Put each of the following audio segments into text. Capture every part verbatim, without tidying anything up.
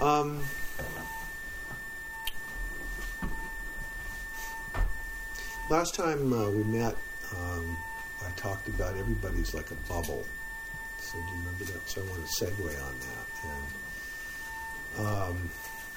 Um, last time uh, we met, um, I talked about everybody's like a bubble. So do you remember that? So I want to segue on that. And um,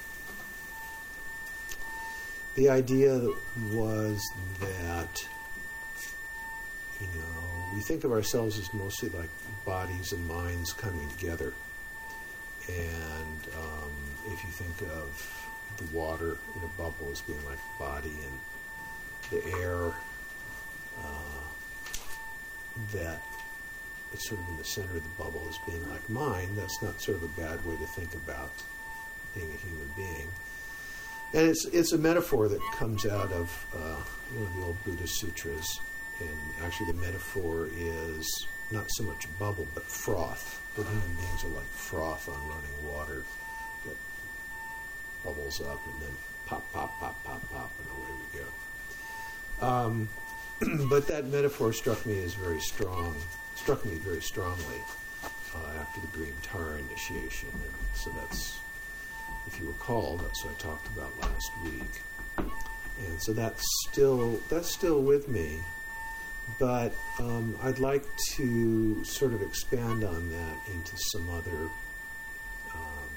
the idea was that, you know, we think of ourselves as mostly like bodies and minds coming together. And um, if you think of the water in a bubble as being like a body, and the air uh, that it's sort of in the center of the bubble as being like mind, that's not sort of a bad way to think about being a human being. And it's it's a metaphor that comes out of uh, one of the old Buddhist sutras. And actually the metaphor is not so much a bubble, but froth. That human beings are like froth on running water that bubbles up and then pop, pop, pop, pop, pop, and away we go. Um, but that metaphor struck me as very strong, struck me very strongly uh, after the Green Tara initiation. And so that's, if you recall, that's what I talked about last week. And so that's still, that's still with me. But um, I'd like to sort of expand on that into some other um,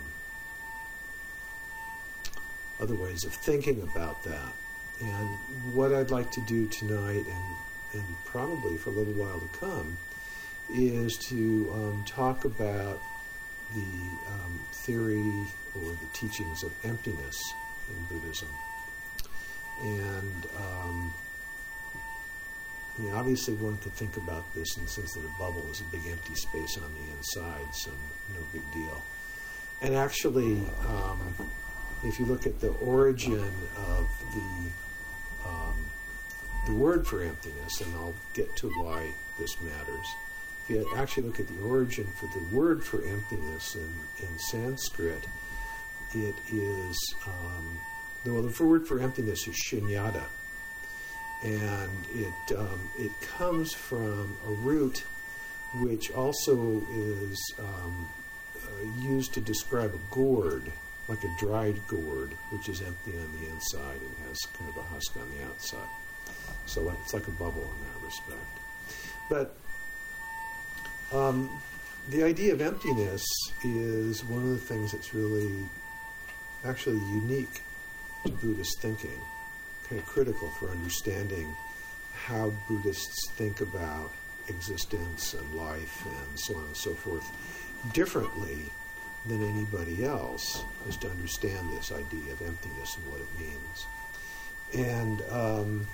other ways of thinking about that. And what I'd like to do tonight, and, and probably for a little while to come, is to um, talk about the um, theory or the teachings of emptiness in Buddhism. And um, I mean, obviously one could think about this in the sense that a bubble is a big empty space on the inside, so no big deal. And actually, um, if you look at the origin of the um, the word for emptiness, and I'll get to why this matters. If you actually look at the origin for the word for emptiness in, in Sanskrit, it is, um, well, the word for emptiness is shunyata. And it um, it comes from a root which also is um, uh, used to describe a gourd, like a dried gourd, which is empty on the inside and has kind of a husk on the outside. So like, it's like a bubble in that respect. But um, the idea of emptiness is one of the things that's really actually unique to Buddhist thinking, kind of critical for understanding how Buddhists think about existence and life and so on and so forth differently than anybody else, is to understand this idea of emptiness and what it means. And um,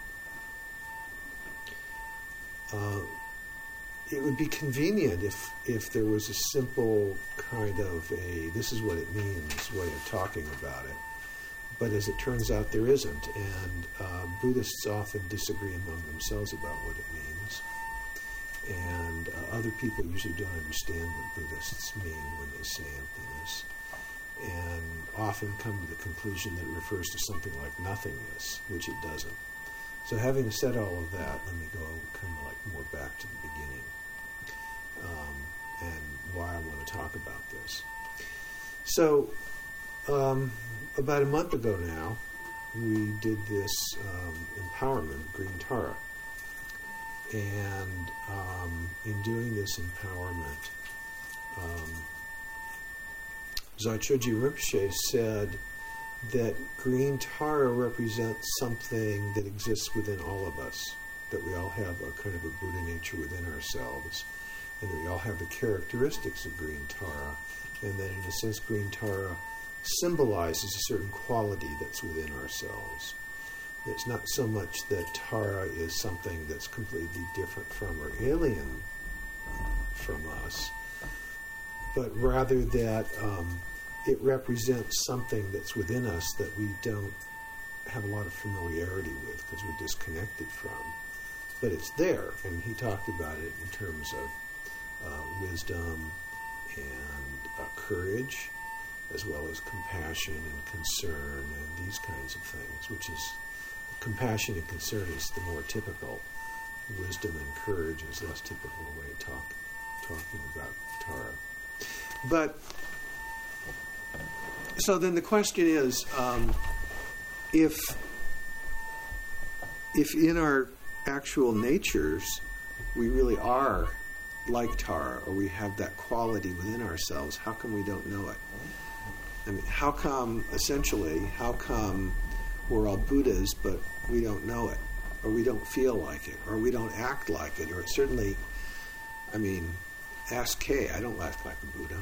uh, it would be convenient if, if there was a simple kind of a, this is what it means, way of talking about it. But as it turns out, there isn't, and uh, Buddhists often disagree among themselves about what it means, and uh, other people usually don't understand what Buddhists mean when they say emptiness, and often come to the conclusion that it refers to something like nothingness, which it doesn't. So having said all of that, let me go kind of like more back to the beginning, um, and why I want to talk about this. So, um, about a month ago now, we did this um, empowerment, Green Tara. And um, in doing this empowerment, um, Zaichoji Rinpoche said that Green Tara represents something that exists within all of us, that we all have a kind of a Buddha nature within ourselves, and that we all have the characteristics of Green Tara, and that in a sense Green Tara symbolizes a certain quality that's within ourselves. It's not so much that Tara is something that's completely different from or alien from us, but rather that um, it represents something that's within us that we don't have a lot of familiarity with because we're disconnected from. But it's there, and he talked about it in terms of uh, wisdom and uh, courage, as well as compassion and concern and these kinds of things, which is, compassion and concern is the more typical. Wisdom and courage is less typical way of talk, talking about Tara. But so then the question is, um, if if in our actual natures we really are like Tara, or we have that quality within ourselves, how come we don't know it? I mean, how come, essentially, how come we're all Buddhas, but we don't know it, or we don't feel like it, or we don't act like it, or certainly, I mean, ask Kay, I don't act like a Buddha.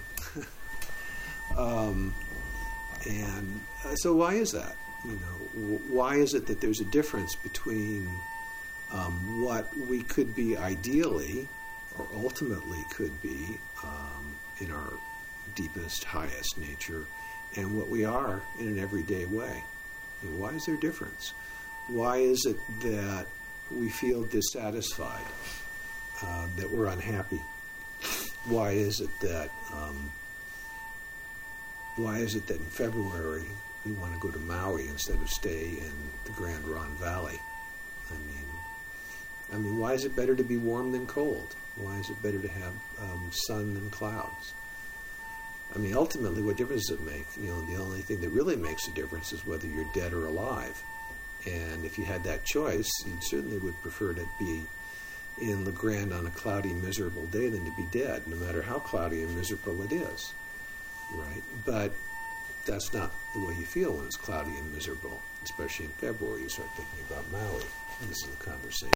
um, and uh, so why is that? You know, w- why is it that there's a difference between um, what we could be ideally, or ultimately could be um, in our deepest, highest nature, and what we are in an everyday way? I mean, why is there a difference? Why is it that we feel dissatisfied, uh, that we're unhappy? Why is it that um, why is it that in February we want to go to Maui instead of stay in the Grand Ron Valley? I mean, I mean, why is it better to be warm than cold? Why is it better to have um, sun than clouds? I mean, ultimately, what difference does it make? You know, the only thing that really makes a difference is whether you're dead or alive. And if you had that choice, you certainly would prefer to be in La Grande on a cloudy, miserable day than to be dead, no matter how cloudy and miserable it is, right? But that's not the way you feel when it's cloudy and miserable, especially in February. You start thinking about Maui. This is a conversation.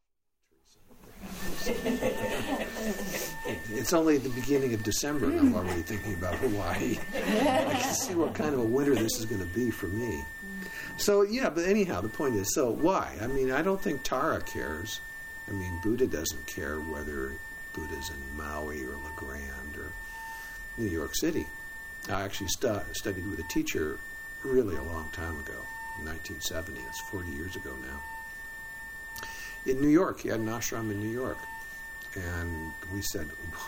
It's only the beginning of December and I'm already thinking about Hawaii. I can see what kind of a winter this is going to be for me. So, yeah, but anyhow, the point is, so why? I mean, I don't think Tara cares. I mean, Buddha doesn't care whether Buddha's in Maui or La Grande or New York City. I actually stu- studied with a teacher really a long time ago, in nineteen seventy. That's forty years ago now. In New York, he had an ashram in New York. And we said,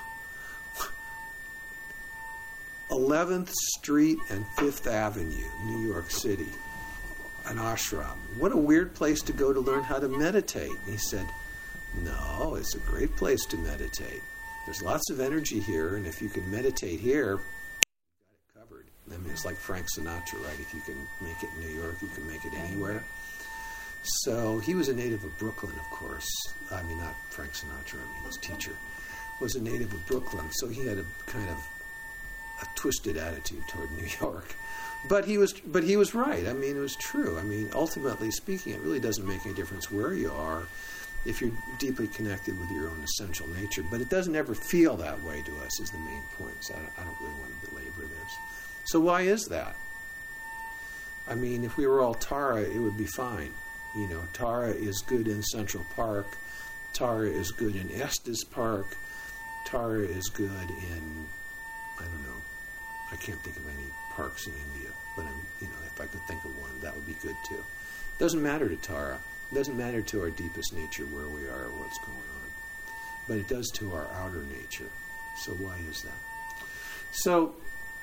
eleventh Street and Fifth Avenue, New York City, an ashram. What a weird place to go to learn how to meditate. And he said, no, it's a great place to meditate. There's lots of energy here, and if you can meditate here, you've got it covered. I mean, it's like Frank Sinatra, right? If you can make it in New York, you can make it anywhere. So he was a native of Brooklyn, of course. I mean, not Frank Sinatra, I mean, his teacher was a native of Brooklyn. So he had a kind of a twisted attitude toward New York. But he was but he was right. I mean, it was true. I mean, ultimately speaking, it really doesn't make any difference where you are if you're deeply connected with your own essential nature. But it doesn't ever feel that way to us is the main point. So I don't, I don't really want to belabor this. So why is that? I mean, if we were all Tara, it would be fine. You know, Tara is good in Central Park. Tara is good in Estes Park. Tara is good in, I don't know, I can't think of any parks in India, but I'm, you know, if I could think of one, that would be good too. It doesn't matter to Tara. It doesn't matter to our deepest nature where we are or what's going on. But it does to our outer nature. So why is that? So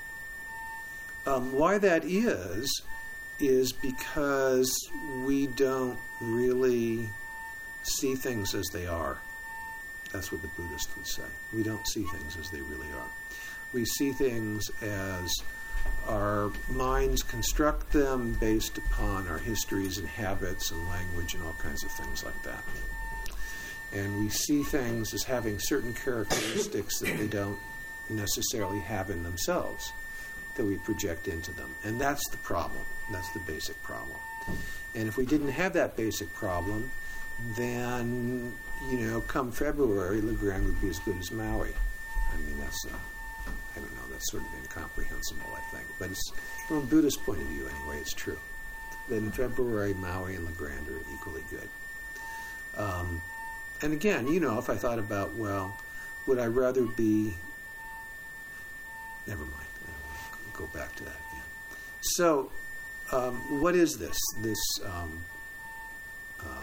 um, why that is, is because we don't really see things as they are. That's what the Buddhist would say. We don't see things as they really are. We see things as our minds construct them based upon our histories and habits and language and all kinds of things like that. And we see things as having certain characteristics that they don't necessarily have in themselves, that we project into them. And that's the problem. That's the basic problem. And if we didn't have that basic problem, then, you know, come February, La Grande would be as good as Maui. I mean, that's, uh, I don't know, that's sort of incomprehensible, I think. But it's, from a Buddhist point of view, anyway, it's true. That in February, Maui and La Grande are equally good. Um, and again, you know, if I thought about, well, would I rather be... Never mind. Go back to that again. So, um, what is this? This um, uh,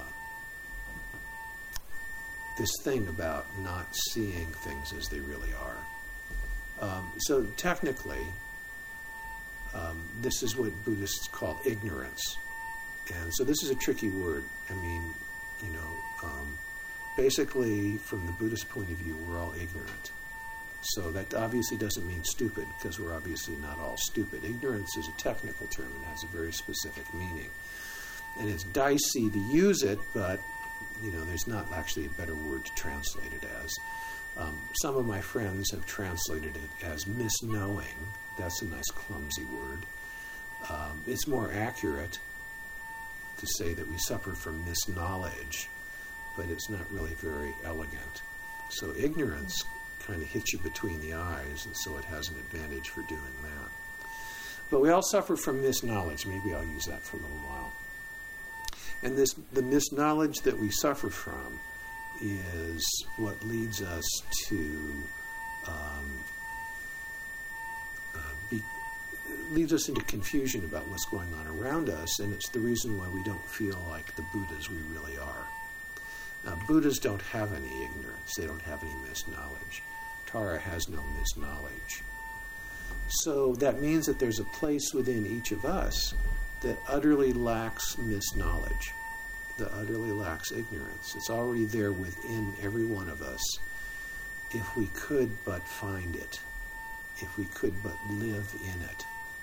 this thing about not seeing things as they really are. Um, so, technically, um, this is what Buddhists call ignorance, and so this is a tricky word. I mean, you know, um, basically, from the Buddhist point of view, we're all ignorant. So that obviously doesn't mean stupid, because we're obviously not all stupid. Ignorance is a technical term and has a very specific meaning. And it's dicey to use it, but you know, there's not actually a better word to translate it as. Um, some of my friends have translated it as misknowing. That's a nice clumsy word. Um, it's more accurate to say that we suffer from misknowledge, but it's not really very elegant. So ignorance kind of hits you between the eyes, and so it has an advantage for doing that. But we all suffer from misknowledge. Maybe I'll use that for a little while. And this, the misknowledge that we suffer from is what leads us to um, uh, be, leads us into confusion about what's going on around us, and it's the reason why we don't feel like the Buddhas we really are. Now, Buddhas don't have any ignorance. They don't have any misknowledge. Tara has no misknowledge. So that means that there's a place within each of us that utterly lacks misknowledge, that utterly lacks ignorance. It's already there within every one of us if we could but find it, if we could but live in it.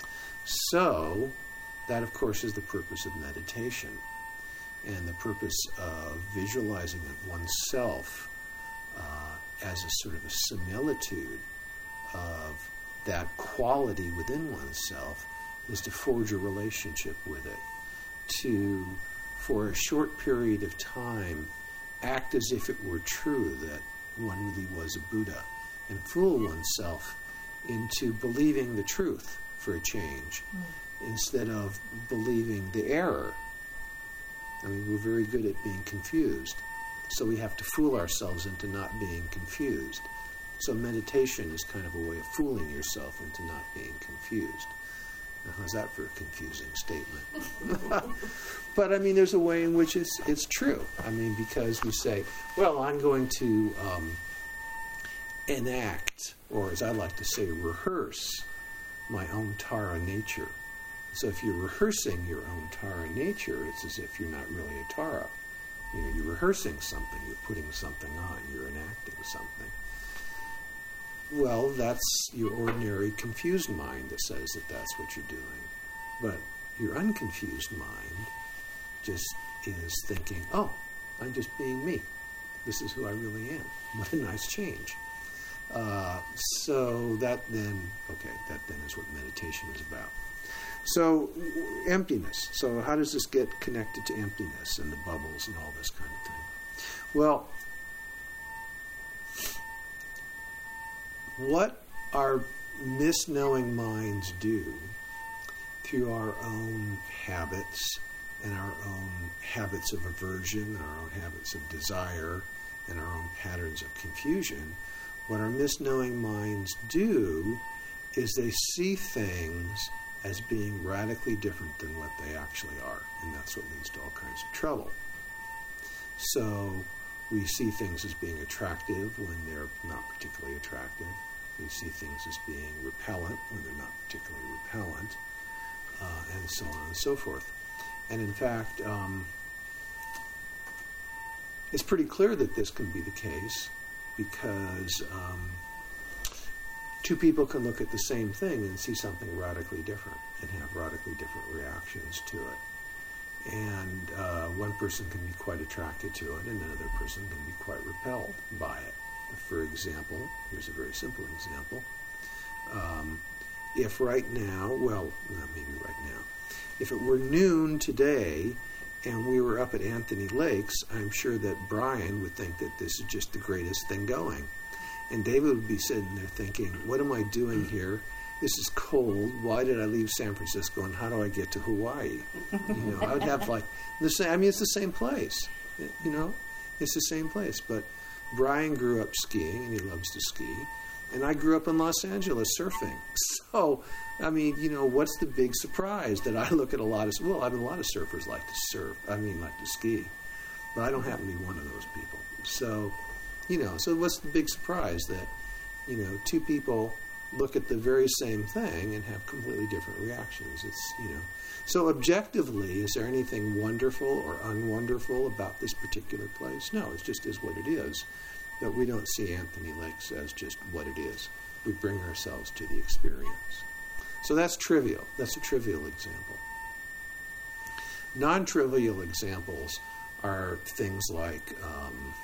So that, of course, is the purpose of meditation. And the purpose of visualizing oneself uh, as a sort of a similitude of that quality within oneself is to forge a relationship with it, to, for a short period of time, act as if it were true that one really was a Buddha, and fool oneself into believing the truth for a change, mm. instead of believing the error. I mean, we're very good at being confused, so we have to fool ourselves into not being confused. So meditation is kind of a way of fooling yourself into not being confused. Now, how's that for a confusing statement? But, I mean, there's a way in which it's, it's true. I mean, because we say, well, I'm going to um, enact, or as I like to say, rehearse my own Tara nature. So if you're rehearsing your own Tara nature, it's as if you're not really a Tara. You know, you're rehearsing something, you're putting something on, you're enacting something. Well, that's your ordinary confused mind that says that that's what you're doing. But your unconfused mind just is thinking, oh, I'm just being me. This is who I really am. What a nice change. Uh, so that then, okay, that then is what meditation is about. So, emptiness. So how does this get connected to emptiness and the bubbles and all this kind of thing? Well, what our misknowing minds do through our own habits and our own habits of aversion, our own habits of desire, and our own patterns of confusion, what our misknowing minds do is they see things as being radically different than what they actually are, and that's what leads to all kinds of trouble. So we see things as being attractive when they're not particularly attractive. We see things as being repellent when they're not particularly repellent, uh, and so on and so forth. And in fact, um, it's pretty clear that this can be the case because um, two people can look at the same thing and see something radically different and have radically different reactions to it. And uh, one person can be quite attracted to it and another person can be quite repelled by it. For example, here's a very simple example. Um, if right now, well, not maybe right now, if it were noon today and we were up at Anthony Lakes, I'm sure that Brian would think that this is just the greatest thing going. And David would be sitting there thinking, what am I doing here? This is cold. Why did I leave San Francisco? And how do I get to Hawaii? You know, I would have like the same. I mean, it's the same place. You know, it's the same place. But Brian grew up skiing, and he loves to ski. And I grew up in Los Angeles surfing. So, I mean, you know, what's the big surprise that I look at a lot of, well, I mean, a lot of surfers like to surf. I mean, like to ski. But I don't happen to be one of those people. So, you know, so what's the big surprise that, you know, two people look at the very same thing and have completely different reactions? It's, you know, so objectively, is there anything wonderful or unwonderful about this particular place? No, it just is what it is. But we don't see Anthony Lakes as just what it is. We bring ourselves to the experience. So that's trivial. That's a trivial example. Non-trivial examples are things like um,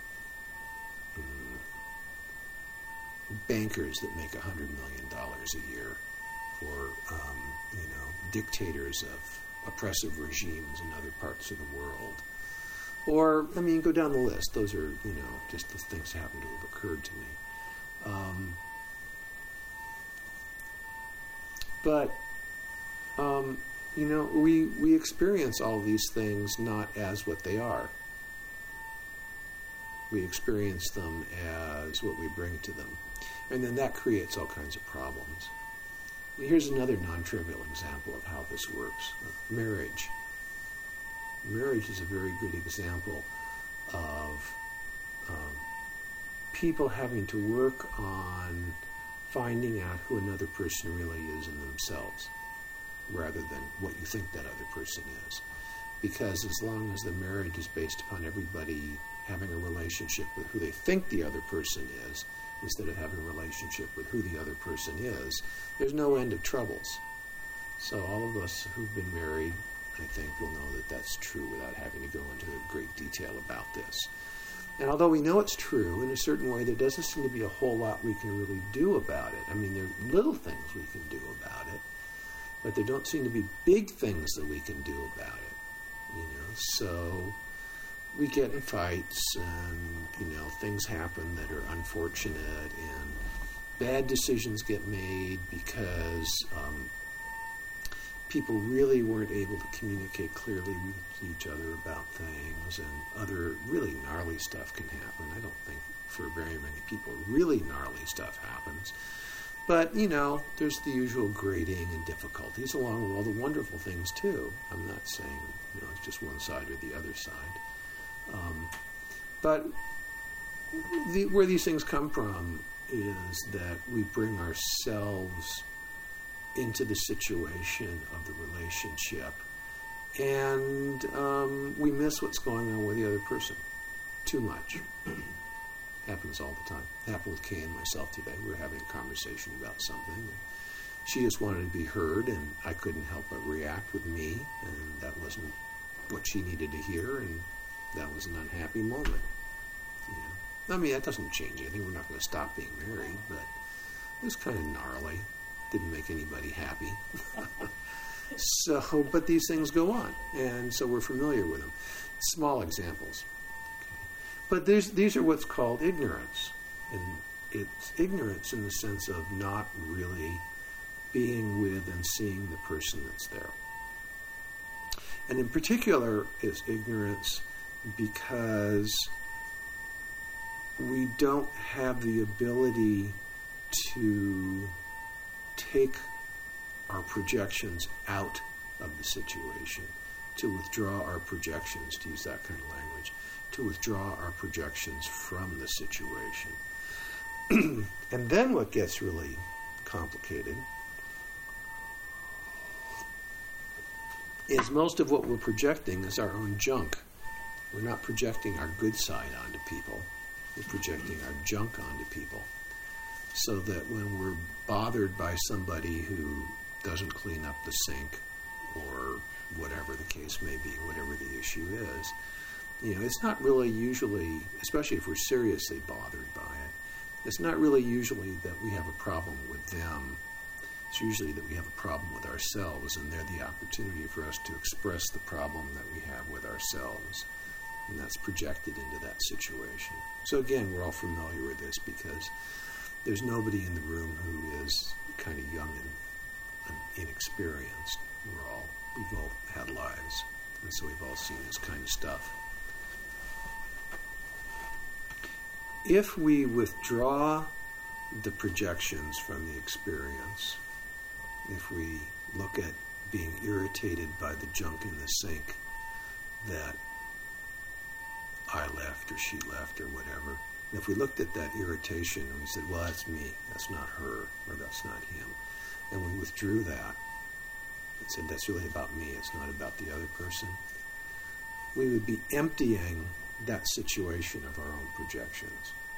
bankers that make one hundred million dollars a year, or um, you know, dictators of oppressive regimes in other parts of the world. Or, I mean, go down the list. Those are, you know, just the things that happen to have occurred to me. Um, but, um, you know, we, we experience all these things not as what they are. We experience them as what we bring to them. And then that creates all kinds of problems. Here's another non-trivial example of how this works. Uh, marriage. Marriage is a very good example of um, people having to work on finding out who another person really is in themselves, rather than what you think that other person is. Because as long as the marriage is based upon everybody having a relationship with who they think the other person is, instead of having a relationship with who the other person is, there's no end of troubles. So all of us who've been married, I think, will know that that's true without having to go into great detail about this. And although we know it's true in a certain way, there doesn't seem to be a whole lot we can really do about it. I mean, there are little things we can do about it, but there don't seem to be big things that we can do about it. You know, so we get in fights, and you know, things happen that are unfortunate, and bad decisions get made because um, people really weren't able to communicate clearly with each other about things, and other really gnarly stuff can happen. I don't think for very many people really gnarly stuff happens. But, you know, there's the usual grading and difficulties along with all the wonderful things, too. I'm not saying, you know, it's just one side or the other side. Um, but the, where these things come from is that we bring ourselves into the situation of the relationship, and um, we miss what's going on with the other person too much. Happens all the time. It happened with Kay and myself today. We were having a conversation about something, and she just wanted to be heard, and I couldn't help but react with me, and that wasn't what she needed to hear, and that was an unhappy moment. You know? I mean, that doesn't change anything. We're not going to stop being married, but it was kind of gnarly. Didn't make anybody happy. So, but these things go on, and so we're familiar with them. Small examples. Okay. But there's, these are what's called ignorance. And it's ignorance in the sense of not really being with and seeing the person that's there. And in particular, it's ignorance because we don't have the ability to take our projections out of the situation, to withdraw our projections, to use that kind of language, to withdraw our projections from the situation. And then what gets really complicated is most of what we're projecting is our own junk. We're not projecting our good side onto people. We're projecting our junk onto people. So that when we're bothered by somebody who doesn't clean up the sink, or whatever the case may be, whatever the issue is, you know, it's not really usually, especially if we're seriously bothered by it, it's not really usually that we have a problem with them. It's usually that we have a problem with ourselves, and they're the opportunity for us to express the problem that we have with ourselves. And that's projected into that situation. So again, we're all familiar with this because there's nobody in the room who is kind of young and, and inexperienced. We're all, we've all had lives, and so we've all seen this kind of stuff. If we withdraw the projections from the experience, if we look at being irritated by the junk in the sink that I left or she left or whatever, and if we looked at that irritation and we said, well, that's me, that's not her, or that's not him, and we withdrew that and said, that's really about me, it's not about the other person, we would be emptying that situation of our own projections.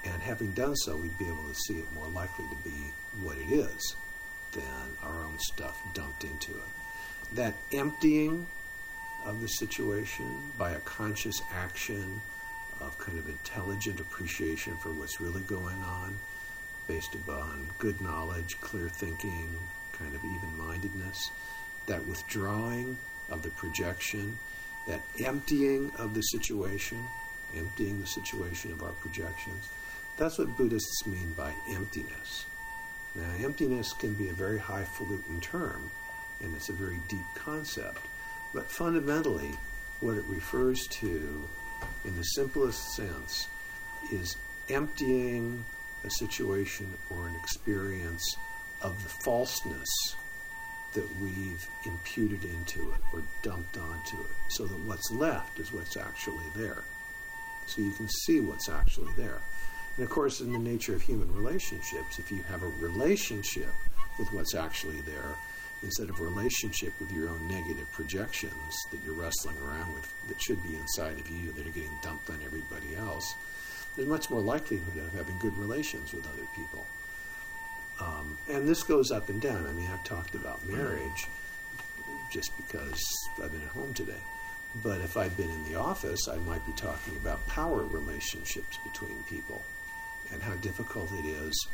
And having done so, we'd be able to see it more likely to be what it is than our own stuff dumped into it. That emptying of the situation by a conscious action of kind of intelligent appreciation for what's really going on, based upon good knowledge, clear thinking, kind of even-mindedness, that withdrawing of the projection, that emptying of the situation, emptying the situation of our projections, that's what Buddhists mean by emptiness. Now, emptiness can be a very highfalutin term, and it's a very deep concept, but fundamentally, what it refers to, in the simplest sense, is emptying a situation or an experience of the falseness that we've imputed into it or dumped onto it, so that what's left is what's actually there. So you can see what's actually there. And of course, in the nature of human relationships, if you have a relationship with what's actually there, instead of a relationship with your own negative projections that you're wrestling around with that should be inside of you that are getting dumped on everybody else, there's much more likelihood of having good relations with other people. Um, and this goes up and down. I mean, I've talked about marriage just because I've been at home today. But if I'd been in the office, I might be talking about power relationships between people and how difficult it is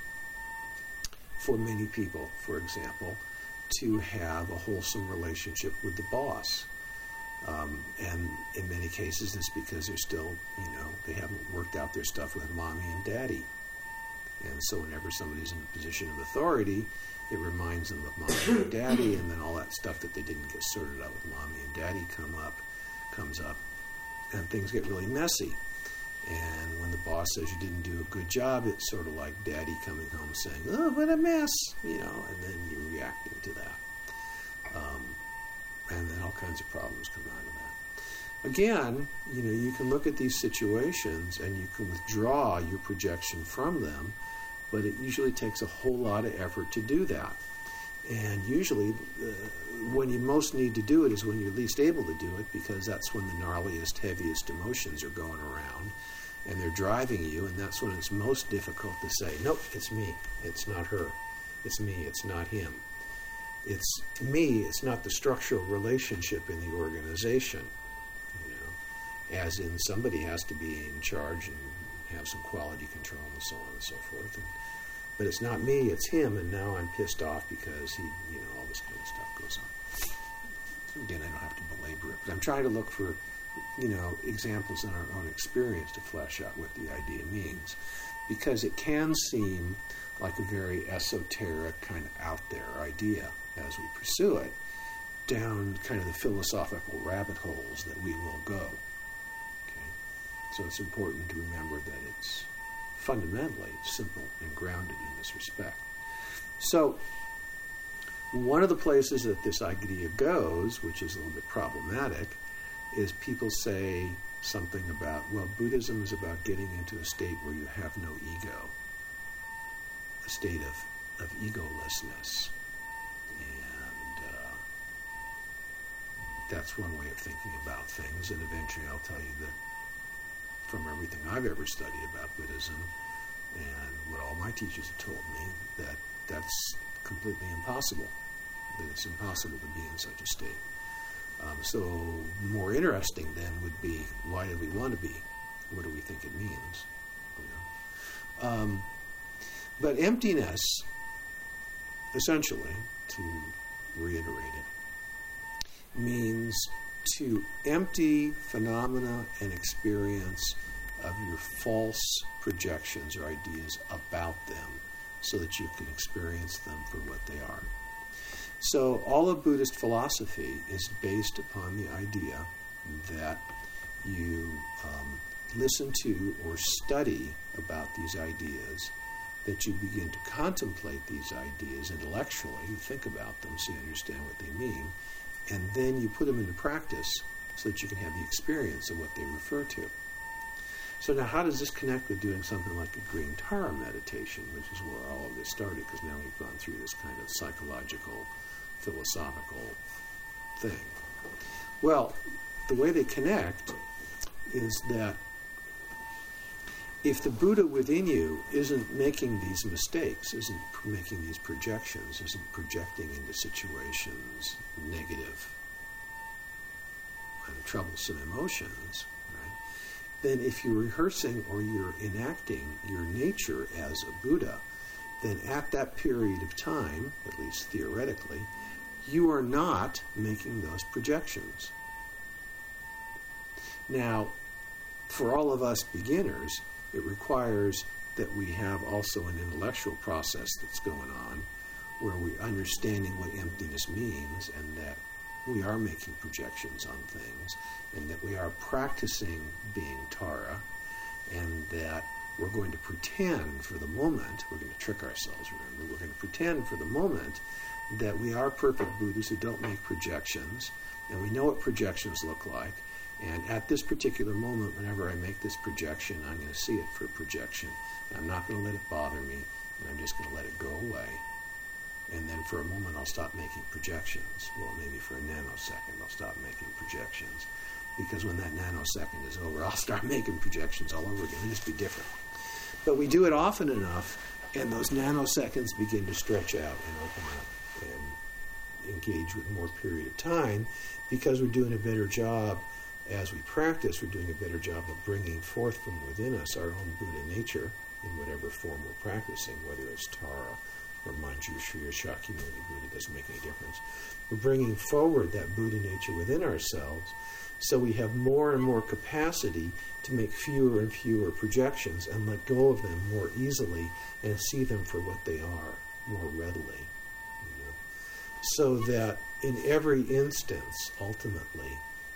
for many people, for example, to have a wholesome relationship with the boss. Um, and in many cases, it's because they're still, you know, they haven't worked out their stuff with mommy and daddy. And so whenever somebody's in a position of authority, it reminds them of mommy and daddy, and then all that stuff that they didn't get sorted out with mommy and daddy come up, comes up, and things get really messy. And when the boss says you didn't do a good job, it's sort of like daddy coming home saying, "Oh, what a mess," you know, and then you're reacting to that. Um, and then all kinds of problems come out of that. Again, you know, you can look at these situations and you can withdraw your projection from them, but it usually takes a whole lot of effort to do that. And usually, uh, when you most need to do it is when you're least able to do it, because that's when the gnarliest, heaviest emotions are going around, and they're driving you, and that's when it's most difficult to say, nope, it's me, it's not her, it's me, it's not him. It's me, it's not the structural relationship in the organization. You know, as in somebody has to be in charge and have some quality control and so on and so forth. And, but it's not me, it's him, and now I'm pissed off because he, you know, all this kind of stuff goes on. Again, I don't have to belabor it, but I'm trying to look for, you know, examples in our own experience to flesh out what the idea means. Because it can seem like a very esoteric, kind of out there idea as we pursue it, down kind of the philosophical rabbit holes that we will go. Okay? So it's important to remember that it's fundamentally simple and grounded in this respect. So one of the places that this idea goes, which is a little bit problematic, is people say something about, well, Buddhism is about getting into a state where you have no ego, a state of, of egolessness. And uh, that's one way of thinking about things. And eventually I'll tell you that from everything I've ever studied about Buddhism and what all my teachers have told me, that that's completely impossible, that it's impossible to be in such a state. Um, so more interesting then would be, why do we want to be? What do we think it means? You know? um, but emptiness, essentially, to reiterate it, means to empty phenomena and experience of your false projections or ideas about them so that you can experience them for what they are. So all of Buddhist philosophy is based upon the idea that you um, listen to or study about these ideas, that you begin to contemplate these ideas intellectually, you think about them so you understand what they mean, and then you put them into practice so that you can have the experience of what they refer to. So now how does this connect with doing something like a Green Tara meditation, which is where all of this started, because now we've gone through this kind of psychological, philosophical thing? Well, the way they connect is that if the Buddha within you isn't making these mistakes, isn't making these projections, isn't projecting into situations negative and troublesome emotions, right, then if you're rehearsing or you're enacting your nature as a Buddha, then at that period of time, at least theoretically, you are not making those projections. Now, for all of us beginners, it requires that we have also an intellectual process that's going on where we're understanding what emptiness means and that we are making projections on things and that we are practicing being Tara and that we're going to pretend for the moment, we're going to trick ourselves, remember, we're going to pretend for the moment that we are perfect Buddhas who don't make projections and we know what projections look like. And at this particular moment, whenever I make this projection, I'm going to see it for a projection. And I'm not going to let it bother me, and I'm just going to let it go away. And then for a moment, I'll stop making projections. Well, maybe for a nanosecond, I'll stop making projections. Because when that nanosecond is over, I'll start making projections all over again. It'll just be different. But we do it often enough, and those nanoseconds begin to stretch out and open up and engage with more period of time because we're doing a better job. As we practice, we're doing a better job of bringing forth from within us our own Buddha nature in whatever form we're practicing, whether it's Tara or Manjushri or Shakyamuni Buddha, doesn't make any difference. We're bringing forward that Buddha nature within ourselves so we have more and more capacity to make fewer and fewer projections and let go of them more easily and see them for what they are more readily. You know? So that in every instance, ultimately,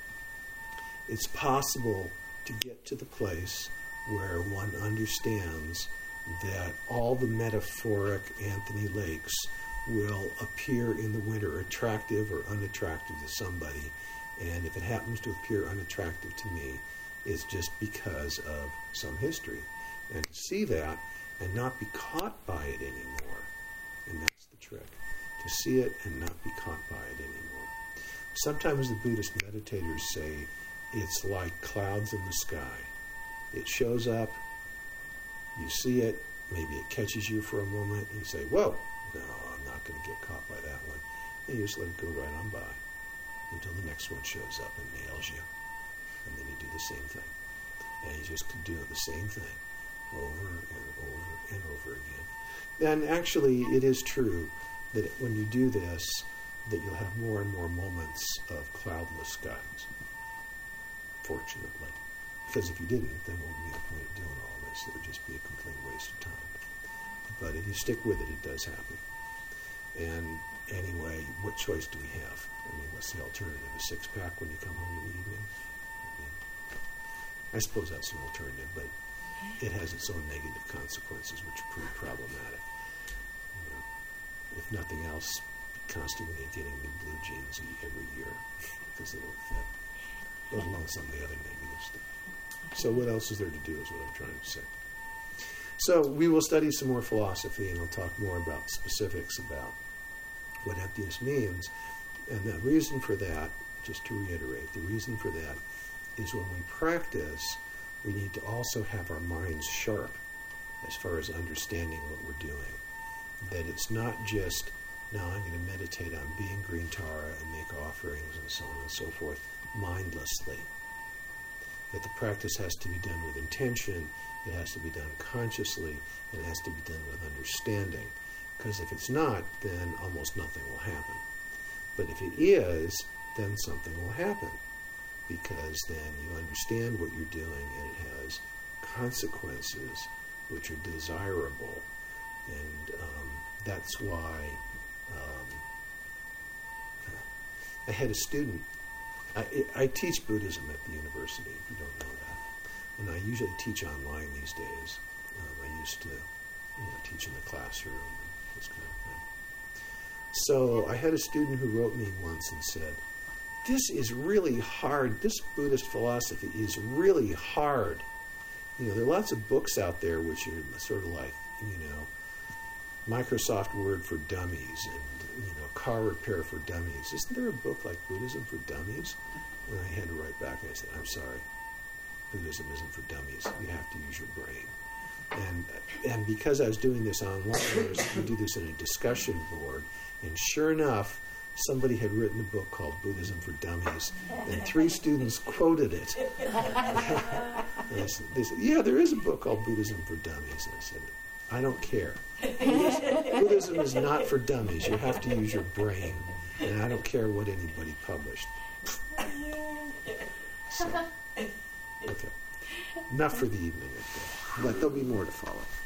it's possible to get to the place where one understands that all the metaphoric Anthony Lakes will appear in the winter attractive or unattractive to somebody, and if it happens to appear unattractive to me, it's just because of some history. And to see that and not be caught by it anymore, and that's the trick, to see it and not be caught by it anymore. Sometimes the Buddhist meditators say, it's like clouds in the sky. It shows up, you see it, maybe it catches you for a moment, and you say, whoa, no, I'm not going to get caught by that one. And you just let it go right on by until the next one shows up and nails you. And then you do the same thing. And you just do the same thing over and over and over again. And actually, it is true that when you do this, that you'll have more and more moments of cloudless skies. Fortunately. Because if you didn't, then what would be the point of doing all this? It would just be a complete waste of time. But if you stick with it, it does happen. And anyway, what choice do we have? I mean, what's the alternative? A six-pack when you come home in the evening? I mean, I suppose that's an alternative, but it has its own negative consequences, which are pretty problematic. You know, if nothing else, constantly getting new blue jeans every year because they don't fit. Let alone some of the other negative stuff. So what else is there to do is what I'm trying to say. So we will study some more philosophy, and I'll talk more about specifics about what emptiness means. And the reason for that, just to reiterate, the reason for that is when we practice, we need to also have our minds sharp as far as understanding what we're doing. That it's not just, now I'm going to meditate on being Green Tara and make offerings and so on and so forth, mindlessly. That the practice has to be done with intention, it has to be done consciously, and it has to be done with understanding. Because if it's not, then almost nothing will happen. But if it is, then something will happen. Because then you understand what you're doing and it has consequences which are desirable. And um, that's why um, I had a student. I, I teach Buddhism at the university, if you don't know that. And I usually teach online these days. Um, I used to you know, teach in the classroom and this kind of thing. So I had a student who wrote me once and said, this is really hard. This Buddhist philosophy is really hard. You know, there are lots of books out there which are sort of like, you know, Microsoft Word for Dummies and, you know, car repair for dummies. Isn't there a book like Buddhism for Dummies? And I had to write back and I said, I'm sorry. Buddhism isn't for dummies. You have to use your brain. And and because I was doing this online, I was to do this in a discussion board, and sure enough, somebody had written a book called Buddhism for Dummies, and three students quoted it. And I said, they said, yeah, there is a book called Buddhism for Dummies. And I said, I don't care. Buddhism is not for dummies. You have to use your brain, and I don't care what anybody published. So, okay. Enough for the evening, I think. But there'll be more to follow.